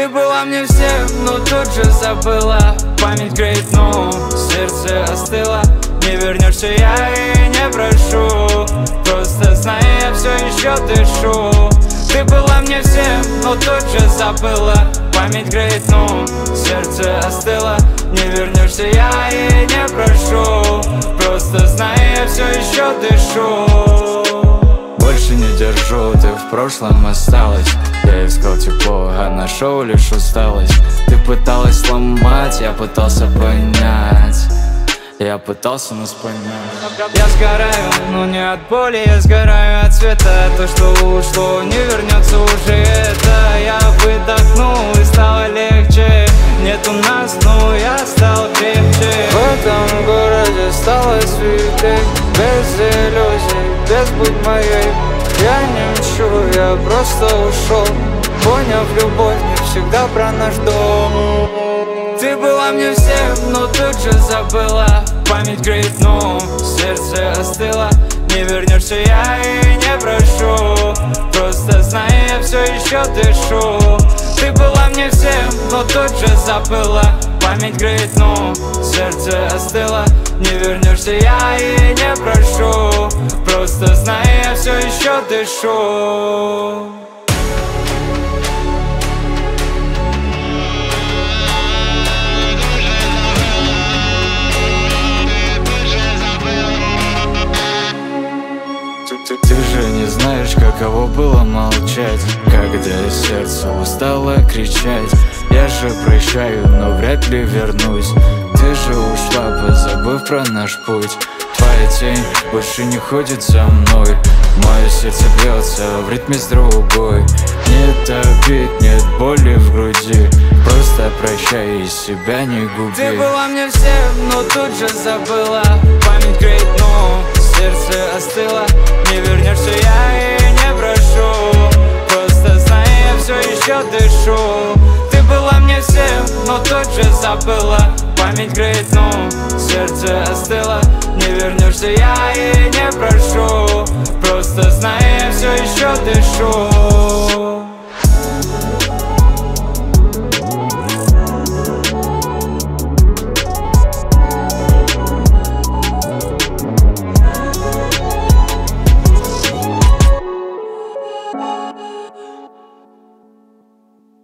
Ты была мне всем, но тут же забыла. Память греет, но сердце остыло. Не вернешься, я и не прошу. Просто знай, я все еще дышу. Ты была мне всем, но тут же забыла. Память греет, но сердце остыло. Не вернешься, я и не прошу. Просто знай, я все еще дышу. Больше не держу, ты в прошлом осталась. Я искал тепло, а нашел лишь усталость. Ты пыталась сломать, я пытался понять. Я пытался нас понять. Я сгораю, но не от боли, я сгораю от света. То, что ушло, не вернется уже это. Я выдохнул и стало легче. Нет у нас, но я стал крепче. В этом городе стало светлей. Без иллюзий, без будь моей. Я не мчу, я просто ушел. Поняв, любовь не всегда про наш дом. Ты была мне всем, но тут же забыла. Память греет, но сердце остыло. Не вернешься, я и не прошу. Просто знай, я все еще дышу. Ты была мне всем, но тут же забыла. Память греет, но сердце остыло. Не вернешься, я и не прошу. Просто знай, я все еще дышу. Ты же не знаешь, каково было молчать, когда сердце устало кричать. Я же прощаю, но вряд ли вернусь. Ты же ушла, позабыв про наш путь. Твоя тень больше не ходит за мной. Мое сердце бьется в ритме с другой. Нет обид, нет боли в груди. Просто прощай и себя не губи. Ты была мне всем, но тут же забыла. Память греет, но сердце остыло. Не вернешься, я и не прошу. Просто знай, я все еще дышу. Ты была мне всем, но тут же забыла. Память греет,